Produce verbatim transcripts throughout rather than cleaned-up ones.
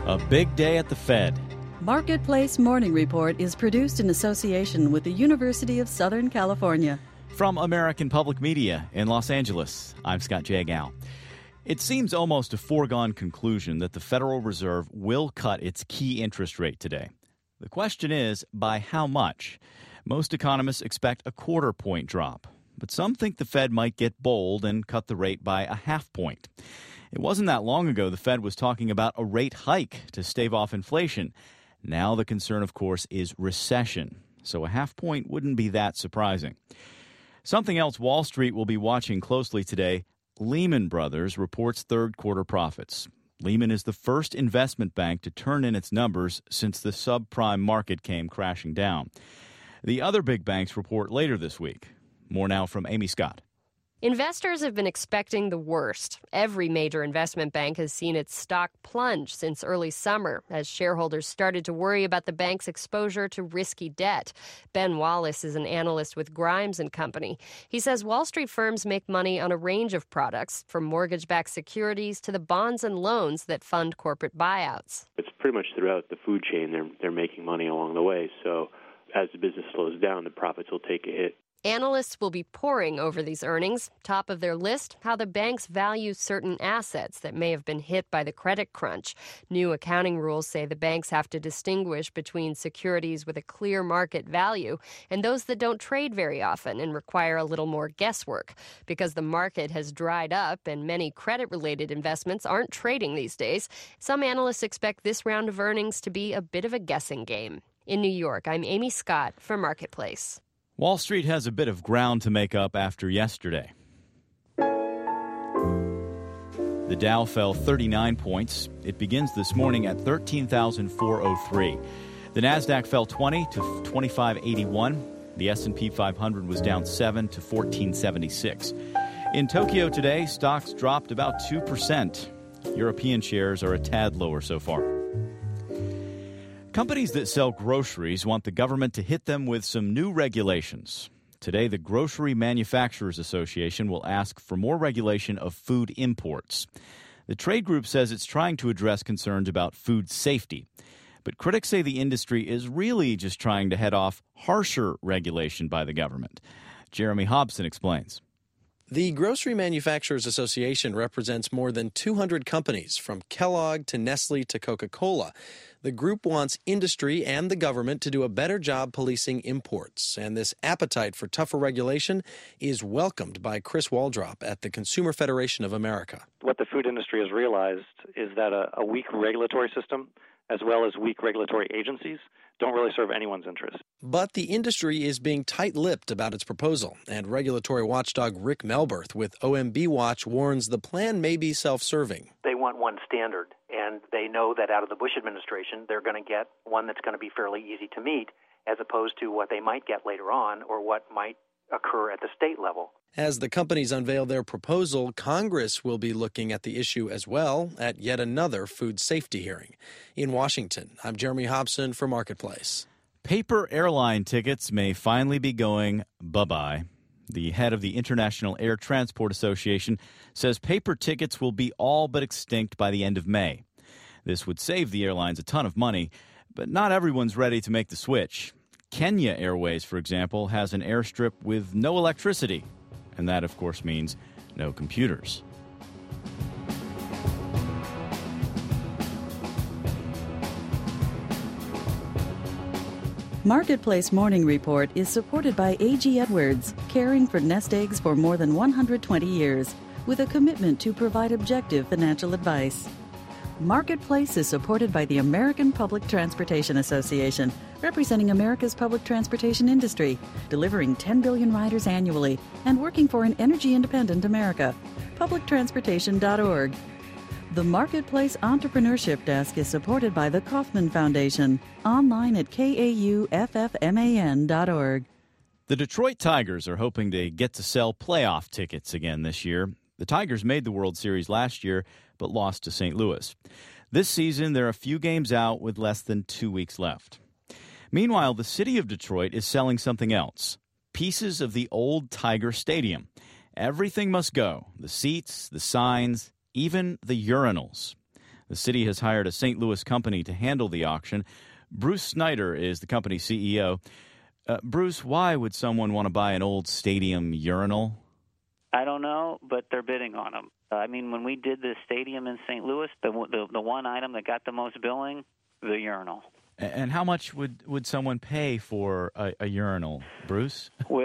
A big day at the Fed. Marketplace Morning Report is produced in association with the University of Southern California. From American Public Media in Los Angeles, I'm Scott Jagow. It seems almost a foregone conclusion that the Federal Reserve will cut its key interest rate today. The question is, by how much? Most economists expect a quarter point drop, but some think the Fed might get bold and cut the rate by a half point. It wasn't that long ago the Fed was talking about a rate hike to stave off inflation. Now the concern, of course, is recession, so a half point wouldn't be that surprising. Something else Wall Street will be watching closely today, Lehman Brothers reports third quarter profits. Lehman is the first investment bank to turn in its numbers since the subprime market came crashing down. The other big banks report later this week. More now from Amy Scott. Investors have been expecting the worst. Every major investment bank has seen its stock plunge since early summer as shareholders started to worry about the bank's exposure to risky debt. Ben Wallace is an analyst with Grimes and Company. He says Wall Street firms make money on a range of products, from mortgage-backed securities to the bonds and loans that fund corporate buyouts. It's pretty much throughout the food chain. They're, they're making money along the way. So as the business slows down, the profits will take a hit. Analysts will be poring over these earnings. Top of their list, how the banks value certain assets that may have been hit by the credit crunch. New accounting rules say the banks have to distinguish between securities with a clear market value and those that don't trade very often and require a little more guesswork. Because the market has dried up and many credit-related investments aren't trading these days, some analysts expect this round of earnings to be a bit of a guessing game. In New York, I'm Amy Scott for Marketplace. Wall Street has a bit of ground to make up after yesterday. The Dow fell thirty-nine points. It begins this morning at thirteen thousand four hundred three. The Nasdaq fell twenty to twenty-five eighty-one. The S and P five hundred was down seven to fourteen seventy-six. In Tokyo today, stocks dropped about two percent. European shares are a tad lower so far. Companies that sell groceries want the government to hit them with some new regulations. Today, the Grocery Manufacturers Association will ask for more regulation of food imports. The trade group says it's trying to address concerns about food safety. But critics say the industry is really just trying to head off harsher regulation by the government. Jeremy Hobson explains. The Grocery Manufacturers Association represents more than two hundred companies, from Kellogg to Nestle to Coca-Cola. The group wants industry and the government to do a better job policing imports, and this appetite for tougher regulation is welcomed by Chris Waldrop at the Consumer Federation of America. What the food industry has realized is that a, a weak regulatory system, as well as weak regulatory agencies, don't really serve anyone's interest. But the industry is being tight-lipped about its proposal, and regulatory watchdog Rick Melberth with O M B Watch warns the plan may be self-serving. They want one standard, and they know that out of the Bush administration, they're going to get one that's going to be fairly easy to meet, as opposed to what they might get later on or what might occur at the state level. As the companies unveil their proposal, Congress will be looking at the issue as well at yet another food safety hearing. In Washington, I'm Jeremy Hobson for Marketplace. Paper airline tickets may finally be going bye-bye. The head of the International Air Transport Association says paper tickets will be all but extinct by the end of May. This would save the airlines a ton of money, but not everyone's ready to make the switch. Kenya Airways, for example, has an airstrip with no electricity. And that, of course, means no computers. Marketplace Morning Report is supported by A G Edwards, caring for nest eggs for more than one hundred twenty years, with a commitment to provide objective financial advice. Marketplace is supported by the American Public Transportation Association, representing America's public transportation industry, delivering ten billion riders annually, and working for an energy-independent America. public transportation dot org. The Marketplace Entrepreneurship Desk is supported by the Kauffman Foundation, online at K A U F F M A N dot org. The Detroit Tigers are hoping to get to sell playoff tickets again this year. The Tigers made the World Series last year, but lost to Saint Louis. This season, they're a few games out with less than two weeks left. Meanwhile, the city of Detroit is selling something else, pieces of the old Tiger Stadium. Everything must go, the seats, the signs, even the urinals. The city has hired a Saint Louis company to handle the auction. Bruce Snyder is the company's C E O. Uh, Bruce, why would someone want to buy an old stadium urinal? I don't know, but they're bidding on them. Uh, I mean, when we did the stadium in Saint Louis, the, the the one item that got the most billing, the urinal. And how much would, would someone pay for a, a urinal, Bruce? Well,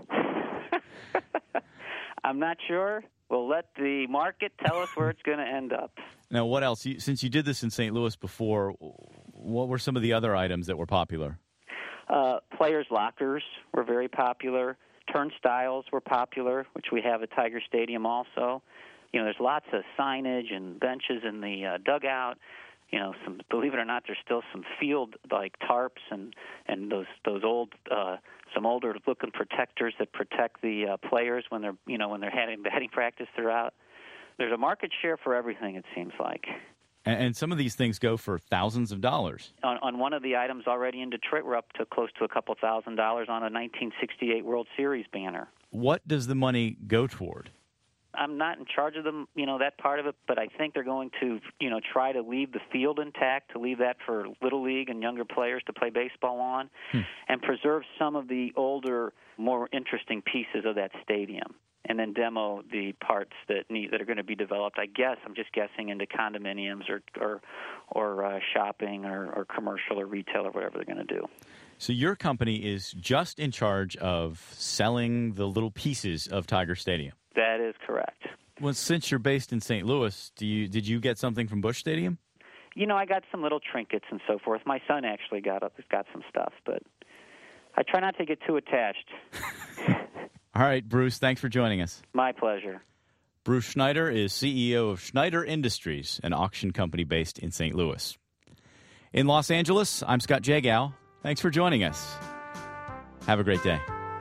I'm not sure. We'll let the market tell us where it's going to end up. Now, what else? You, since you did this in Saint Louis before, what were some of the other items that were popular? Uh, players' lockers were very popular. Turnstiles were popular, which we have at Tiger Stadium also. You know, there's lots of signage and benches in the uh, dugout. You know, some believe it or not, there's still some field like tarps and and those those old uh, some older looking protectors that protect the uh, players when they're you know when they're having batting practice throughout. There's a market share for everything, it seems like. And, and some of these things go for thousands of dollars. On, on one of the items already in Detroit, we're up to close to a couple thousand dollars on a nineteen sixty-eight World Series banner. What does the money go toward? I'm not in charge of them, you know, that part of it, but I think they're going to, you know, try to leave the field intact, to leave that for Little League and younger players to play baseball on, hmm. and preserve some of the older, more interesting pieces of that stadium, and then demo the parts that need that are going to be developed. I guess I'm just guessing into condominiums or or or uh, shopping or, or commercial or retail or whatever they're going to do. So your company is just in charge of selling the little pieces of Tiger Stadium. That is correct. Well, since you're based in Saint Louis, do you did you get something from Busch Stadium? You know, I got some little trinkets and so forth. My son actually got up, got some stuff, but I try not to get too attached. All right, Bruce, thanks for joining us. My pleasure. Bruce Schneider is C E O of Schneider Industries, an auction company based in Saint Louis. In Los Angeles, I'm Scott Jagow. Thanks for joining us. Have a great day.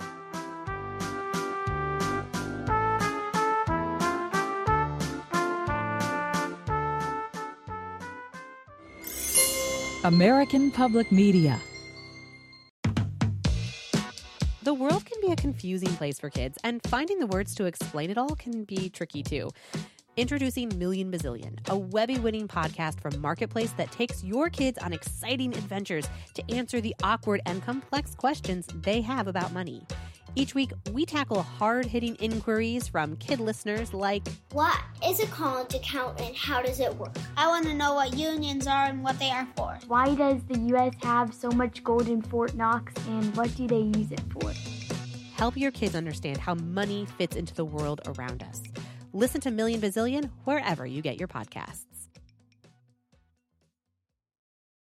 American Public Media. The world can be a confusing place for kids, and finding the words to explain it all can be tricky too. Introducing Million Bazillion, a Webby-winning podcast from Marketplace that takes your kids on exciting adventures to answer the awkward and complex questions they have about money. Each week, we tackle hard-hitting inquiries from kid listeners like, what is a college account and how does it work? I want to know what unions are and what they are for. Why does the U S have so much gold in Fort Knox and what do they use it for? Help your kids understand how money fits into the world around us. Listen to Million Bazillion wherever you get your podcasts.